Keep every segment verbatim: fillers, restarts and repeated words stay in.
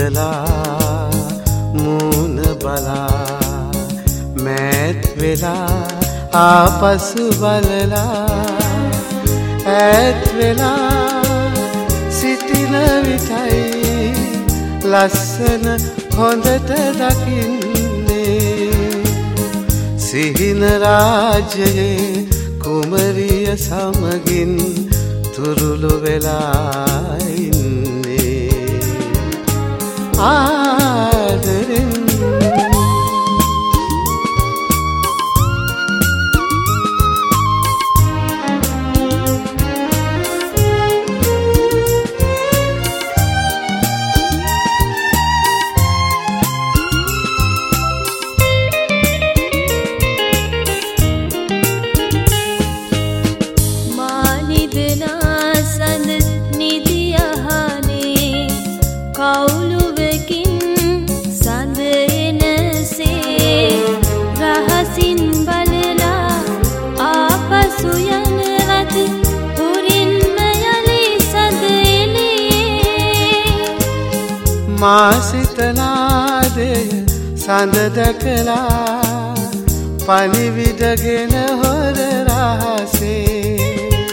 හිතලා මූණ බලා මෑත් වෙලා ආපසු බලලා ඈත් වෙලා සිටින විටයි ලස්සන හොඳට දකින්නේ සිහින රාජ්‍යයේ කුමරිය සමගින් තුරුළු වෙලා ඉන්නේ ආදරෙන් කවුළුවකින් සඳ එනසේ රහසින් බලලා ආපසු යන රත පුරින්ම යලි සඳ එළියේ මා සිතනාදේ සඳ දැකලා පණිවිඩගෙන හොර රහසේ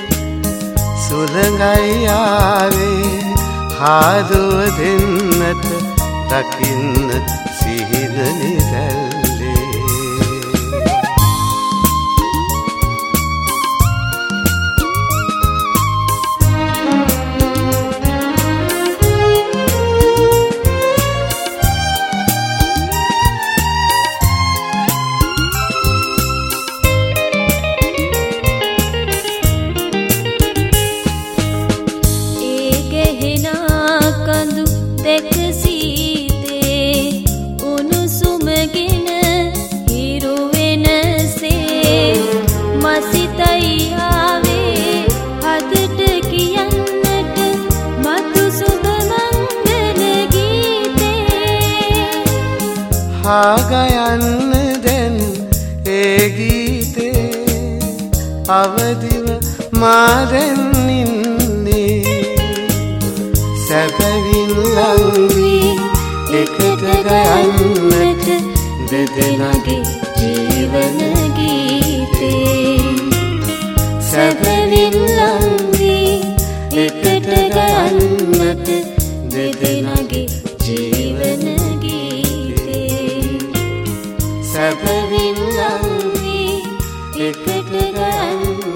සුළඟයි ආවේ හාදුව දෙන්නට දකින්න සිහින නිදැල්ලේ දෙක සීතේ උණුසුමගෙන හිරු වෙනසේ මසිතයි ආවේ හදට කියන්නට මතු සුබ මංගල ගීතේ හාගයන්න දැන් ඒ ගීතේ අවදිව මා දැන් ඉන්නේ සැබවින් ලංවී එකට ගයන්නට දෙදෙනාගේ ජීවන ගීතේ සැබවින් ලංවී එකට ගයන්නට දෙදෙනාගේ ජීවන ගීතේ සැබවින් ලංවී එකට ගයන්නට